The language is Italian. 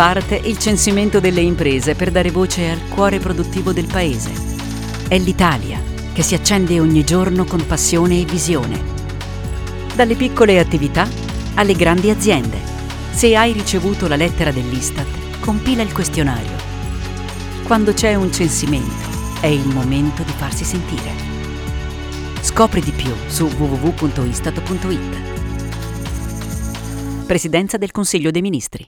Parte il censimento delle imprese per dare voce al cuore produttivo del paese. È l'Italia che si accende ogni giorno con passione e visione. Dalle piccole attività alle grandi aziende. Se hai ricevuto la lettera dell'Istat, compila il questionario. Quando c'è un censimento, è il momento di farsi sentire. Scopri di più su www.istat.it. Presidenza del Consiglio dei Ministri.